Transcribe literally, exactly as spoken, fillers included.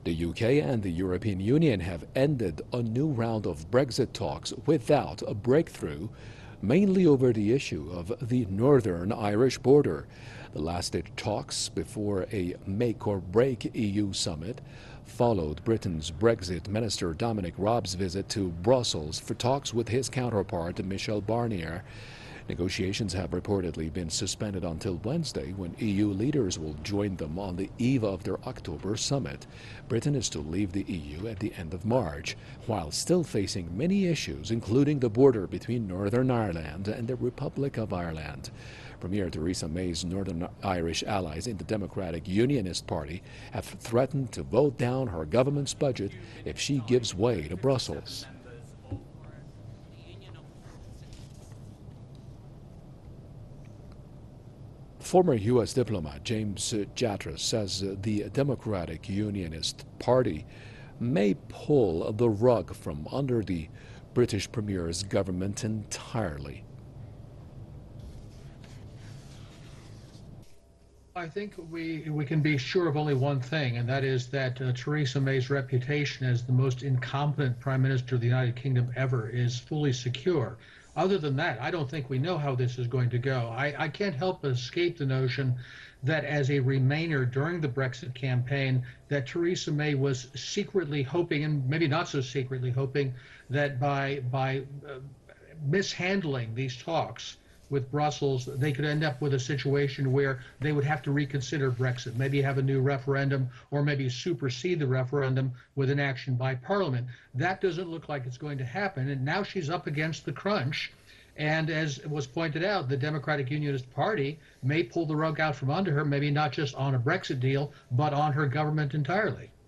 The U K and the European Union have ended a new round of Brexit talks without a breakthrough, mainly over the issue of the Northern Irish border. The last stage talks before a make or break E U summit followed Britain's Brexit Minister Dominic Raab's visit to Brussels for talks with his counterpart Michel Barnier. Negotiations have reportedly been suspended until Wednesday, when E U leaders will join them on the eve of their October summit. Britain is to leave the E U at the end of March, while still facing many issues, including the border between Northern Ireland and the Republic of Ireland. Premier Theresa May's Northern Irish allies in the Democratic Unionist Party have threatened to vote down her government's budget if she gives way to Brussels. Former U S diplomat James Jatras says the Democratic Unionist Party may pull the rug from under the British Premier's government entirely. I think we we can be sure of only one thing, and that is that uh, Theresa May's reputation as the most incompetent Prime Minister of the United Kingdom ever is fully secure. Other than that, I don't think we know how this is going to go. I, I can't help but escape the notion that as a Remainer during the Brexit campaign, that Theresa May was secretly hoping, and maybe not so secretly hoping, that by by uh, mishandling these talks with Brussels, they could end up with a situation where they would have to reconsider Brexit, maybe have a new referendum, or maybe supersede the referendum with an action by Parliament. That doesn't look like it's going to happen, and now she's up against the crunch. And as was pointed out, the Democratic Unionist Party may pull the rug out from under her, maybe not just on a Brexit deal, but on her government entirely.